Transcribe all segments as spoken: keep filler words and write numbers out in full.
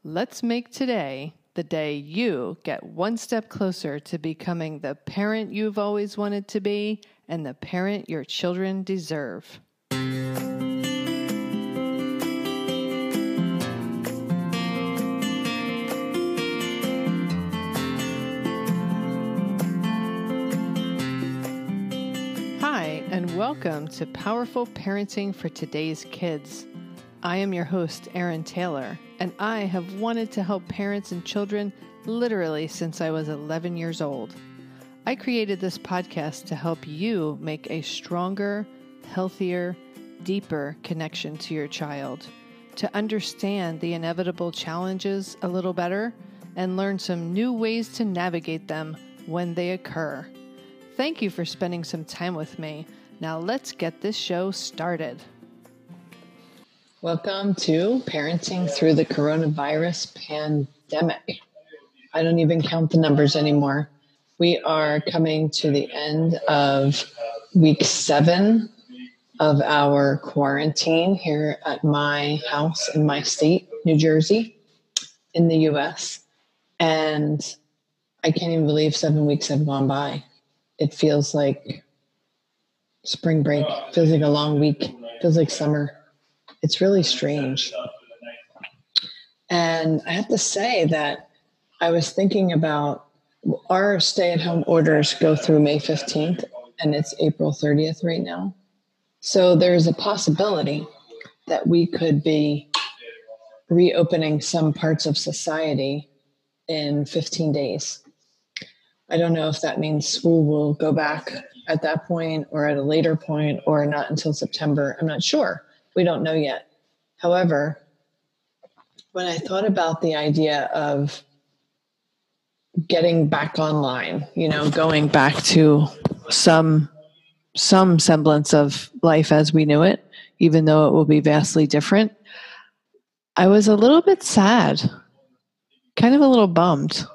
Let's make today the day you get one step closer to becoming the parent you've always wanted to be and the parent your children deserve. Hi, and welcome to Powerful Parenting for Today's Kids. I am your host, Erin Taylor, and I have wanted to help parents and children literally since I was eleven years old. I created this podcast to help you make a stronger, healthier, deeper connection to your child, to understand the inevitable challenges a little better, and learn some new ways to navigate them when they occur. Thank you for spending some time with me. Now let's get this show started. Welcome to Parenting Through the Coronavirus Pandemic. I don't even count the numbers anymore. We are coming to the end of week seven of our quarantine here at my house in my state, New Jersey, in the U S. And I can't even believe seven weeks have gone by. It feels like spring break, feels like a long week, feels like summer. It's really strange. And I have to say that I was thinking about our stay-at-home orders go through May fifteenth, and it's April thirtieth right now. So there's a possibility that we could be reopening some parts of society in fifteen days. I don't know if that means school will go back at that point or at a later point or not until September. I'm not sure. We don't know yet. However, when I thought about the idea of getting back online, you know, going back to some some semblance of life as we knew it, even though it will be vastly different, I was a little bit sad, kind of a little bummed.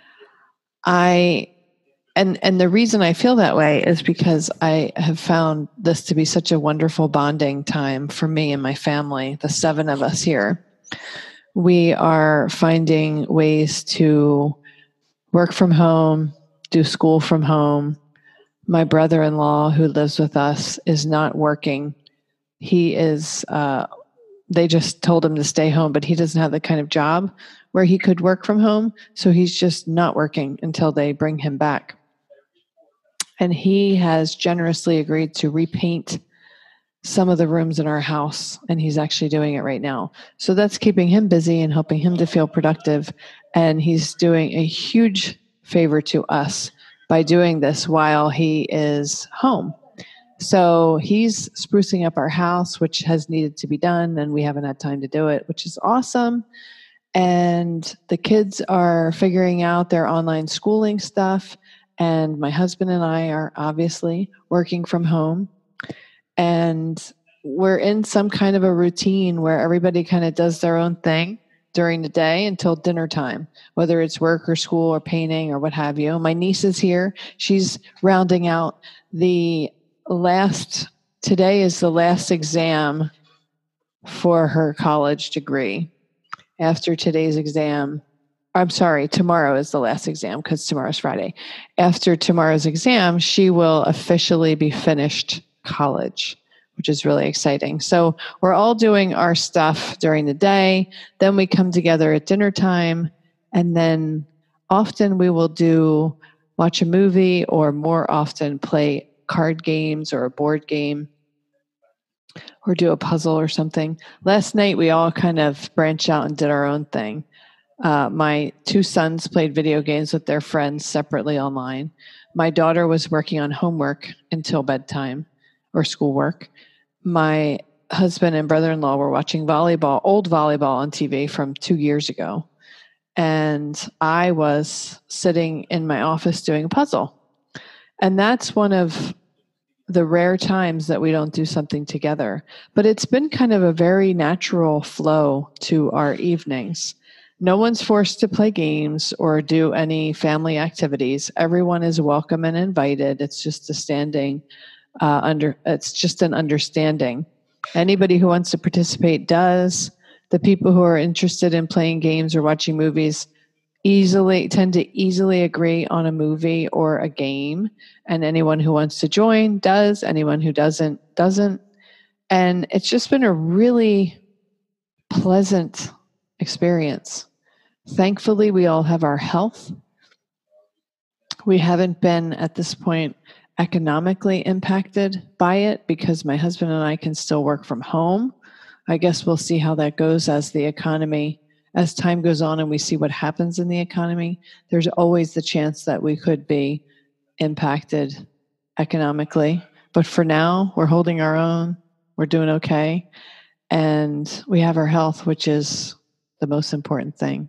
I And and the reason I feel that way is because I have found this to be such a wonderful bonding time for me and my family, the seven of us here. We are finding ways to work from home, do school from home. My brother-in-law, who lives with us, is not working. He is, uh, they just told him to stay home, but he doesn't have the kind of job where he could work from home. So he's just not working until they bring him back. And he has generously agreed to repaint some of the rooms in our house, and he's actually doing it right now. So that's keeping him busy and helping him to feel productive. And he's doing a huge favor to us by doing this while he is home. So he's sprucing up our house, which has needed to be done, and we haven't had time to do it, which is awesome. And the kids are figuring out their online schooling stuff. And my husband and I are obviously working from home, and we're in some kind of a routine where everybody kind of does their own thing during the day until dinner time, whether it's work or school or painting or what have you. My niece is here. She's rounding out the last, today is the last exam for her college degree. After today's exam, I'm sorry, tomorrow is the last exam because tomorrow's Friday. After tomorrow's exam, she will officially be finished college, which is really exciting. So we're all doing our stuff during the day. Then we come together at dinner time. And then often we will do watch a movie, or more often play card games or a board game, or do a puzzle or something. Last night, we all kind of branched out and did our own thing. Uh, my two sons played video games with their friends separately online. My daughter was working on homework until bedtime or schoolwork. My husband and brother-in-law were watching volleyball, old volleyball on T V from two years ago. And I was sitting in my office doing a puzzle. And that's one of the rare times that we don't do something together. But it's been kind of a very natural flow to our evenings. No one's forced to play games or do any family activities. Everyone is welcome and invited. It's just a standing uh, under. It's just an understanding. Anybody who wants to participate does. the people who are interested in playing games or watching movies easily tend to easily agree on a movie or a game, and anyone who wants to join does, anyone who doesn't doesn't. And it's just been a really pleasant experience. Thankfully, we all have our health. We haven't been at this point economically impacted by it because my husband and I can still work from home. I guess we'll see how that goes as the economy, as time goes on and we see what happens in the economy. There's always the chance that we could be impacted economically. But for now, we're holding our own. We're doing okay. And we have our health, which is the most important thing.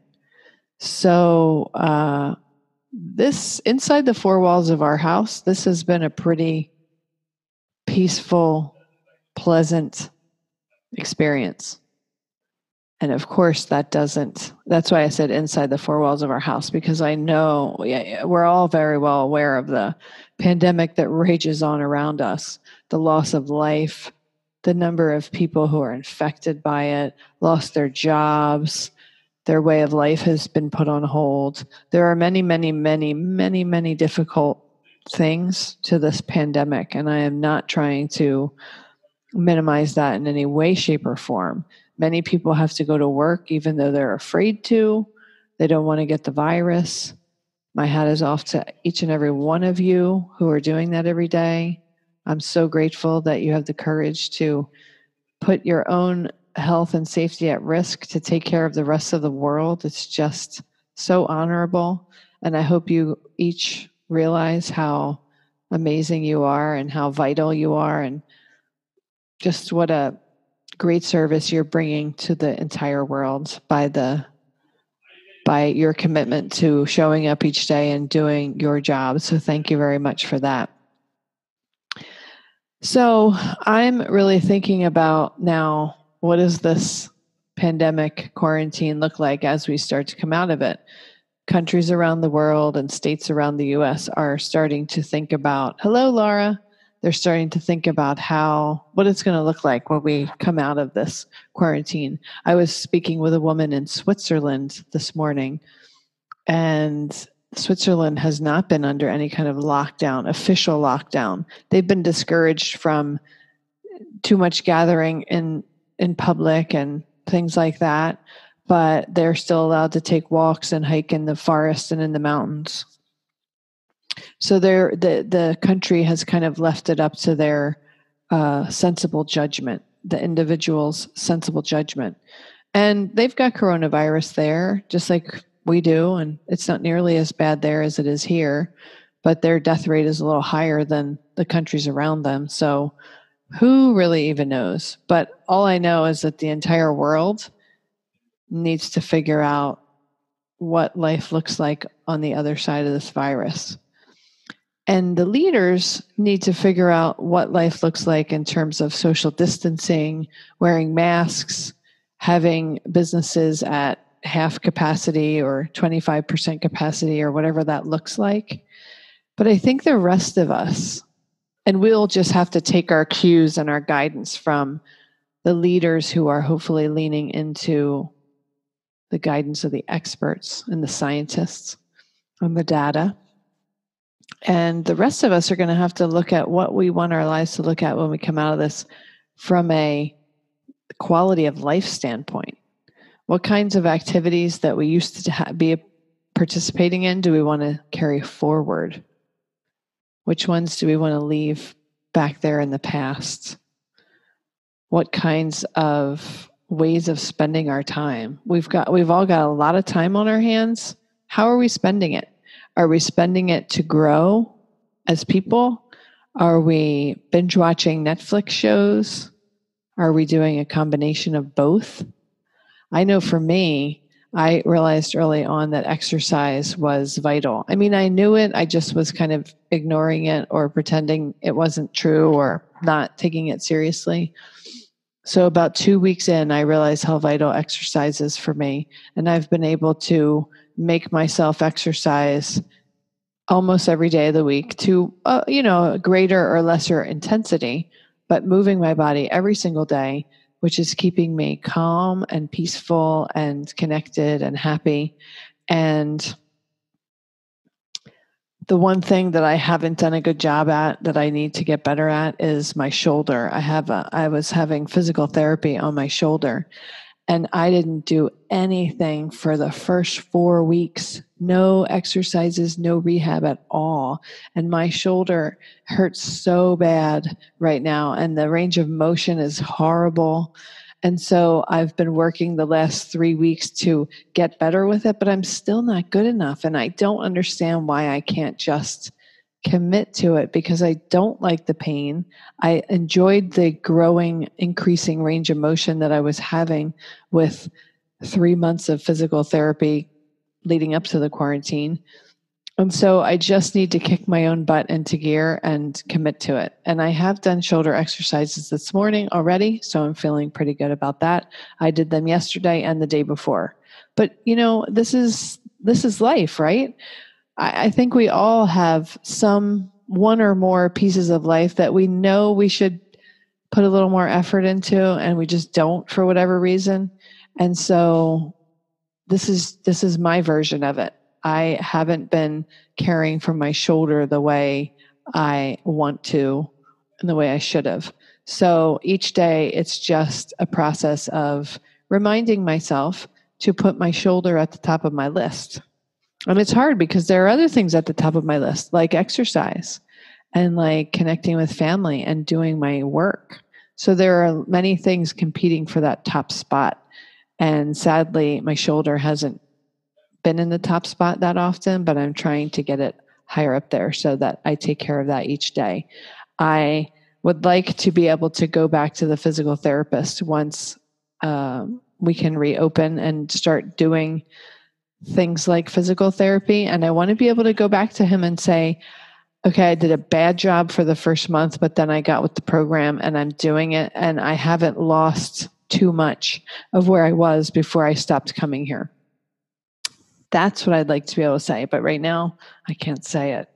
So, uh, this, inside the four walls of our house, this has been a pretty peaceful, pleasant experience. And of course, that doesn't, that's why I said inside the four walls of our house, because I know we're all very well aware of the pandemic that rages on around us, the loss of life, the number of people who are infected by it, lost their jobs, their way of life has been put on hold. There are many, many, many, many, many difficult things to this pandemic, and I am not trying to minimize that in any way, shape, or form. Many people have to go to work even though they're afraid to. They don't want to get the virus. My hat is off to each and every one of you who are doing that every day. I'm so grateful that you have the courage to put your own health and safety at risk to take care of the rest of the world. It's just so honorable. And I hope you each realize how amazing you are and how vital you are and just what a great service you're bringing to the entire world by the by your commitment to showing up each day and doing your job. So thank you very much for that. So I'm really thinking about now, what does this pandemic quarantine look like as we start to come out of it? Countries around the world and states around the U S are starting to think about, hello, Laura. They're starting to think about how, what it's going to look like when we come out of this quarantine. I was speaking with a woman in Switzerland this morning, and Switzerland has not been under any kind of lockdown, official lockdown. They've been discouraged from too much gathering in, in public and things like that, but they're still allowed to take walks and hike in the forest and in the mountains. So they're, the, the country has kind of left it up to their uh, sensible judgment, the individual's sensible judgment. And they've got coronavirus there, just like we do, and it's not nearly as bad there as it is here, but their death rate is a little higher than the countries around them. So who really even knows? But all I know is that the entire world needs to figure out what life looks like on the other side of this virus. And the leaders need to figure out what life looks like in terms of social distancing, wearing masks, having businesses at half capacity or twenty-five percent capacity or whatever that looks like. But I think the rest of us, and we'll just have to take our cues and our guidance from the leaders who are hopefully leaning into the guidance of the experts and the scientists and the data. And the rest of us are going to have to look at what we want our lives to look at when we come out of this from a quality of life standpoint. What kinds of activities that we used to ha- be participating in do we want to carry forward? Which ones do we want to leave back there in the past? What kinds of ways of spending our time? We've got, we've all got a lot of time on our hands. How are we spending it? Are we spending it to grow as people? Are we binge watching Netflix shows? Are we doing a combination of both? I know for me, I realized early on that exercise was vital. I mean, I knew it. I just was kind of ignoring it or pretending it wasn't true or not taking it seriously. So about two weeks in, I realized how vital exercise is for me. And I've been able to make myself exercise almost every day of the week to, uh, you know, a greater or lesser intensity, but moving my body every single day which is keeping me calm and peaceful and connected and happy. And the one thing that I haven't done a good job at that I need to get better at is my shoulder. I have a, I was having physical therapy on my shoulder, and I didn't do anything for the first four weeks. No exercises, no rehab at all. And my shoulder hurts so bad right now, and the range of motion is horrible. And so I've been working the last three weeks to get better with it, but I'm still not good enough. And I don't understand why I can't just commit to it, because I don't like the pain. I enjoyed the growing, increasing range of motion that I was having with three months of physical therapy leading up to the quarantine. And so I just need to kick my own butt into gear and commit to it. And I have done shoulder exercises this morning already, so I'm feeling pretty good about that. I did them yesterday and the day before. But, you know, this is this is life, right? I, I think we all have some one or more pieces of life that we know we should put a little more effort into, and we just don't for whatever reason. And so this is this is my version of it. I haven't been caring for my shoulder the way I want to and the way I should have. So each day it's just a process of reminding myself to put my shoulder at the top of my list. And it's hard because there are other things at the top of my list, like exercise and like connecting with family and doing my work. So there are many things competing for that top spot. And sadly, my shoulder hasn't been in the top spot that often, but I'm trying to get it higher up there so that I take care of that each day. I would like to be able to go back to the physical therapist once um, we can reopen and start doing things like physical therapy. And I want to be able to go back to him and say, okay, I did a bad job for the first month, but then I got with the program and I'm doing it. And I haven't lost too much of where I was before I stopped coming here. That's what I'd like to be able to say. But right now, I can't say it.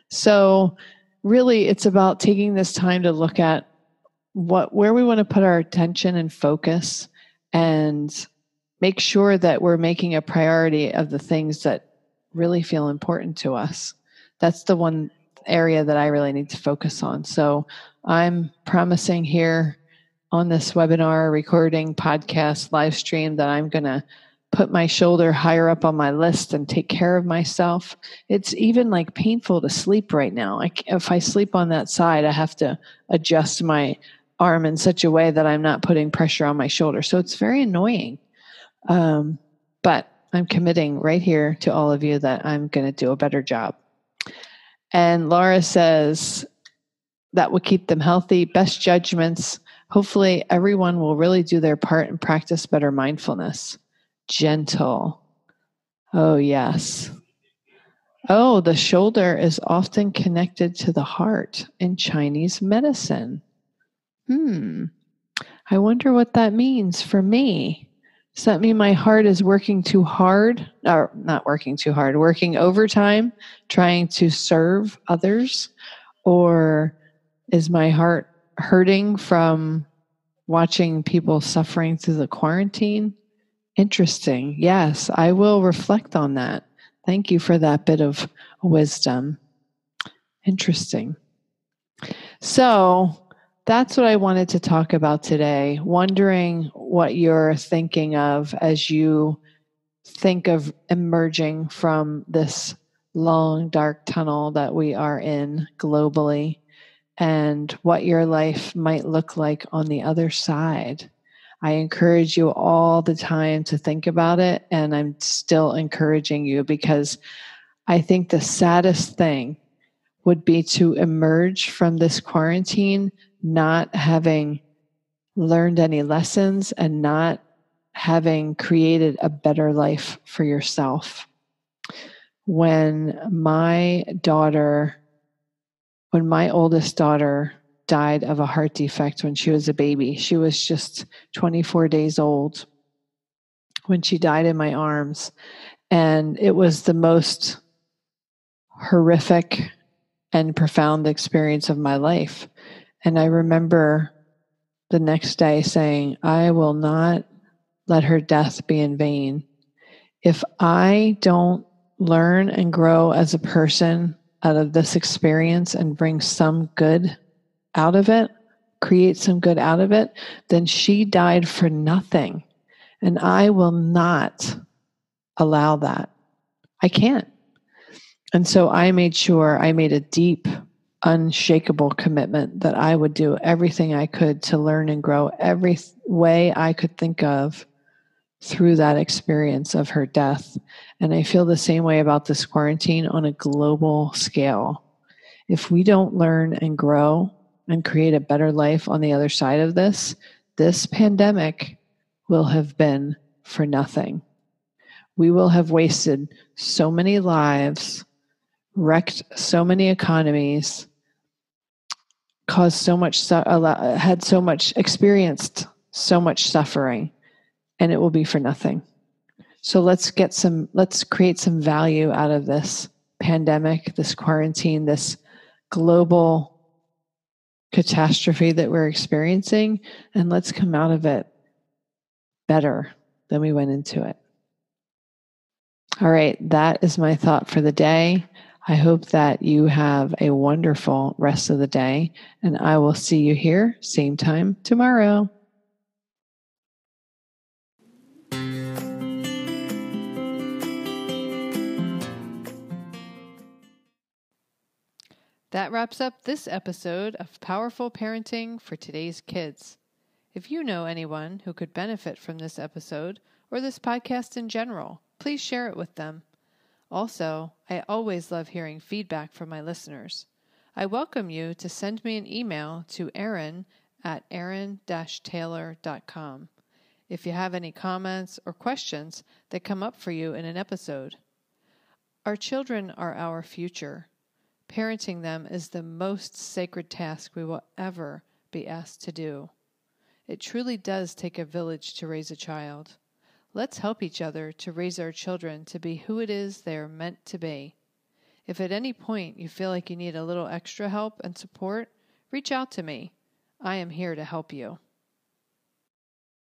So really, it's about taking this time to look at what where we want to put our attention and focus, and make sure that we're making a priority of the things that really feel important to us. That's the one area that I really need to focus on. So I'm promising here on this webinar, recording, podcast, live stream that I'm going to put my shoulder higher up on my list and take care of myself. It's even like painful to sleep right now. I, if I sleep on that side, I have to adjust my arm in such a way that I'm not putting pressure on my shoulder. So it's very annoying. Um, but I'm committing right here to all of you that I'm going to do a better job. And Laura says that will keep them healthy, best judgments. Hopefully everyone will really do their part and practice better mindfulness. Gentle. Oh, yes. Oh, the shoulder is often connected to the heart in Chinese medicine. Hmm. I wonder what that means for me. Does that mean my heart is working too hard? Or not working too hard, working overtime, trying to serve others? Or is my heart hurting from watching people suffering through the quarantine? Interesting. Yes, I will reflect on that. Thank you for that bit of wisdom. Interesting. So that's what I wanted to talk about today. Wondering what you're thinking of as you think of emerging from this long, dark tunnel that we are in globally, and what your life might look like on the other side. I encourage you all the time to think about it, and I'm still encouraging you because I think the saddest thing would be to emerge from this quarantine not having learned any lessons and not having created a better life for yourself. When my daughter, when my oldest daughter died of a heart defect when she was a baby. She was just twenty-four days old when she died in my arms. And it was the most horrific and profound experience of my life. And I remember the next day saying, I will not let her death be in vain. If I don't learn and grow as a person out of this experience and bring some good out of it, create some good out of it, then she died for nothing. And I will not allow that. I can't. And so I made sure I made a deep, unshakable commitment that I would do everything I could to learn and grow every way I could think of through that experience of her death. And I feel the same way about this quarantine on a global scale. If we don't learn and grow and create a better life on the other side of this, this pandemic will have been for nothing. We will have wasted so many lives, wrecked so many economies, caused so much, had so much, experienced so much suffering, and it will be for nothing. So let's get some, let's create some value out of this pandemic, this quarantine, this global catastrophe that we're experiencing, and let's come out of it better than we went into it. All right, that is my thought for the day. I hope that you have a wonderful rest of the day, and I will see you here, same time tomorrow. That wraps up this episode of Powerful Parenting for Today's Kids. If you know anyone who could benefit from this episode or this podcast in general, please share it with them. Also, I always love hearing feedback from my listeners. I welcome you to send me an email to Erin at erin dash taylor dot com if you have any comments or questions that come up for you in an episode. Our children are our future. Parenting them is the most sacred task we will ever be asked to do. It truly does take a village to raise a child. Let's help each other to raise our children to be who it is they are meant to be. If at any point you feel like you need a little extra help and support, reach out to me. I am here to help you.